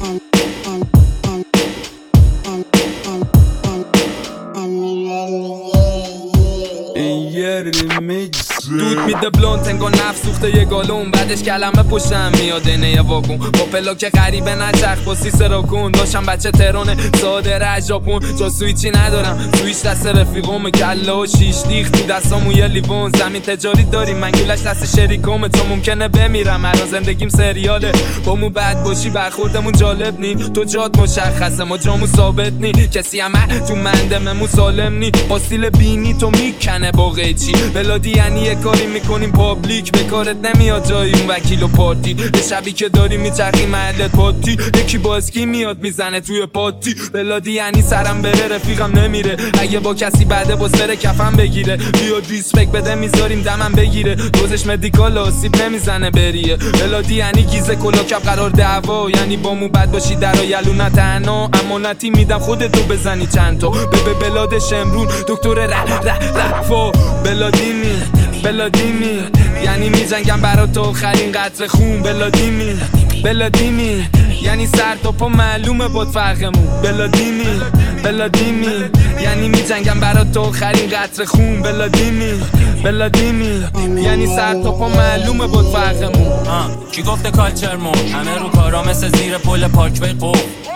دود میده بلونت انگار نفس سوخته یه گالون، بعدش کلمه پشتم میاد اینه واگون با پلاک غریبه نچرخ با سیسرا کن. داشتم بچه تهران صادره از ژاپن، جا سویچی ندارم سویچ دست رفیقم، کله و شیش دیخ تو دستامو یه لیوان. زمین تجاری داریم منگولش دست شریکم، تو ممکنه بمیرم الان زندگیم سریاله. با مو بد باشی برخوردمون جالب نی، تو جات مشخصه ما جامو ثابت نی، کسی همه تو مندممون سالم نی. با استیل بینی تو میکنه با قیچی بلادی، یعنی یه کاری میکنیم پابلیک به کارت نمیاد جایی اون وکیل و پارتی. به شبی که داری میچرخی محلت پاتی، یکی با اسکی میاد میزنه توی پاتی. بلادی یعنی سرم بره رفیقم نمیره، اگه با کسی بعده با سر کفم بگیره. بیا ریسپکت بده میذاریم دمم بگیره، دوزش مدیکال آسیب نمیزنه بریه. بلادی یعنی گیزه کلاکب قرار دعوا، یعنی با مو بد باشی در یلو نه تنها. امانتی میدم خودتو بزنی چند تا به بلاد شمرون دکتر رفا. بلادیمی یعنی میجنگم برا تو آخرین قطره خون. بلادیمی یعنی سر تا پا معلومه بود فرقمون. بلادیمی یعنی میجنگم برا تو آخرین قطره خون. بلادیمی یعنی سر تا پا معلومه بود فرقمون. کی گفته کالچر مون همه رو کارا مثل زیر پل پارکوی قو.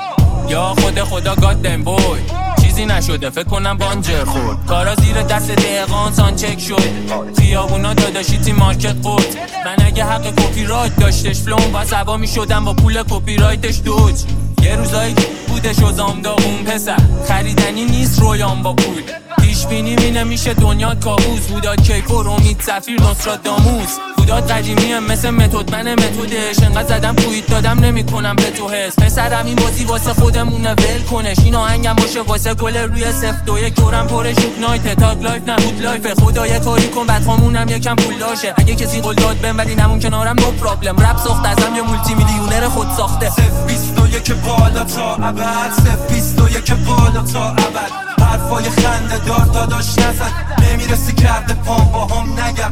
یا خدا گادم بوی چیزی نشده فکر کنم بانجر خورد. کارا زیر دست دقیقان سان چک شد، خیابونا داداشی تی مارکت قد. من اگه حق کپی رایت داشتش فلوم و سبا می شدم با پول کپی رایتش دوج. یه روزایی بودش و زامداغون پسر خریدنی نیست رویان با پول. پیش بینی می نمیشه دنیا کابوس. بوداد کیفور امید سفیر نصراداموس. بوداد قدیمیه مثل متد من متدش، انقدر زدم توییت دادم نمی کنم به تو حس. پسرم این بازی واسه خودمونه ول کنش، این آهنگم باشه واسه گل روی 0-2 دورم پر شوک نایت تاگ لایف نبود لایف. خدا یه کاری کن بعد خامونم یکم پول داشه، اگه کسی قول داد بهم ولی نمون کنارم نو پرابلم. رپ ساخت ازم یه مولتی میلیونر خود ساخته. 0-21 بالا تا ابد، 0-21 بالا تا ابد. حرفای خنده دار داداش نزد، نمیرسی کرده پام با هم نگم.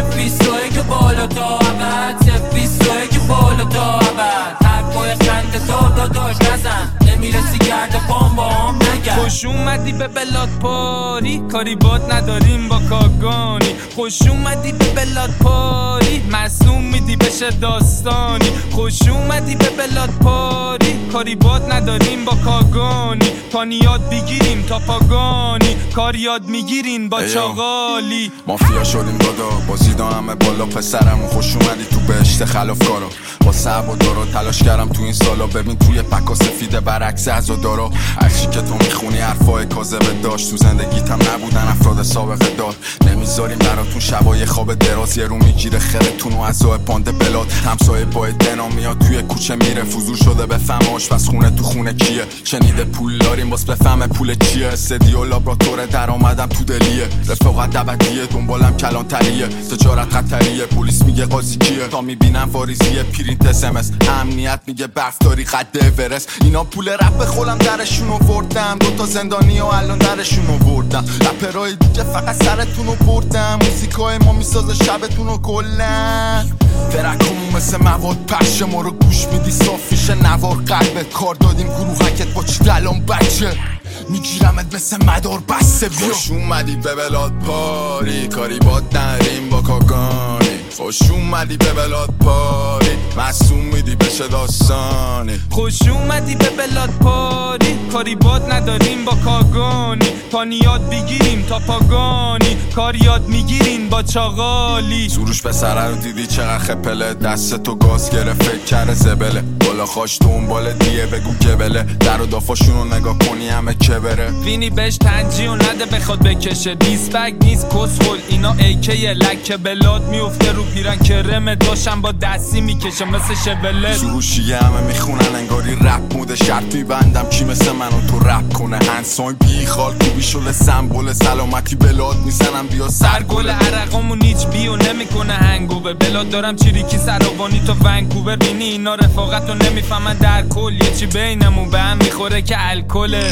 0-21 بالا تا ابد، 0-21 بالا تا ابد. حرفای خنده دار داداش نزد، نمیرسی کرده پام با هم نگم. خوش اومدی به بلاد پاری، کاری باد نداریم با کاگانی. خوش اومدی به بلاد پاری، معصوم میدی بشه داستانی. خوش اومدی به بلاد پاری، کاری باد نداریم با کاگانی. پانیاد بگیریم تا پاگانی، کاری یاد میگیرین با چاغالی. مافیا شدیم دادا بازیدان همه بالا، پسرم خوش اومدی تو بهشت خلافکارا. با صعب و دارا تلاش کردم تو این سالا، ببین توی پکا سفیده برعکس عزادارا. عرشی که تو میخونی حرفای کاذبه داشت، تو زندگیتم نبودن افراد سابقه دار. نمیذاریم براتون شبای خواب دراز، یه رو میگیره خرتون و عزای پانده بلاد. همسایه با دنا میاد توی کوچه میره، فضول شده بفهم آشپز خونه تو خونه کیه. شنیده پول داریم باز بفهم پول چیه. استدیو لابراتوار درآمدم تو دلیه، رفاقت ابدیه دنبالم کلانتریه. تجارت خطریه پلیس میگه قاضی کیه. تا میبینم واریزیه پرینت اسمس، امنیت میگه برف داری قد اورست. اینا پول رپ خولم درشون آوردم، دوتا زندانی و الان درشون آوردم. رپرای دیگه فقط سرتون آوردم، موزیکای ما میسازه شبتون رو کلن. ترکمون مثل مواد پشه، ما رو گوش میدی صافیشه نوار قلبت. کار دادیم گروهکت با چی دلان بچه، میگیرمت مثل مدار بسته. بیا خوش اومدی به بلاد پاری، کاری باد نریم با کاگانی. خوش اومدی به بلاد پاری، معصوم میدی بشه داستانی. خوش اومدی به بلاد پاری، کاری باد نداریم با کاگانی. پانیاد بگیریم تا پاگانی، کاری یاد میگیرین با چاغالی. سروش پسره رو دیدی چقدر خپله، دست تو گاز گرفت فکر کرده زبله. بالا خاش دنبال دیه بگو گبله، در و دافاشونو نگاه کنی همه که بره. وینی بهش تنجی و نده بخواد بکشه، دیسبگ نیست کسخل اینا ایکیه. لکه بلاد میفته رو پیرن کرمه، داشم با دستی میکشه مثل شبله. سروشیه همه میخونن انگاری رپ موده، شرط میبندم کی مثل منو تو رپ کنه. هنساین بیخال کوبی شله سمبل سلامتی بلاد میزنم بیا سرگل عرقامون هیچ بیو نمیکنه هنگوور. بلاد دارم چیریکی سرابانی تو ونکوور. بینی اینا رفاقت رو نمیفهمن در کل، یه چی بینمون به هم میخوره که الکله. خوش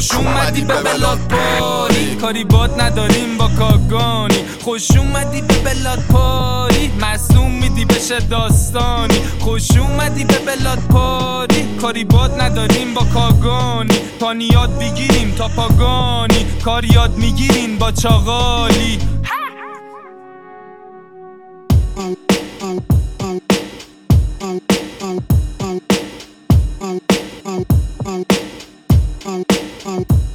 خوش اومدی به بلاد پاری، کاری باد نداریم با کاگانی. خوش اومدی به بلاد پاری، مصدوم میدی بشه داستانی. خوش اومدی به بلاد پاری، کاری باد نداریم با کاگانی. پانیاد بگیریم تا پاگانی، کار یاد میگیریم با چاغالی. on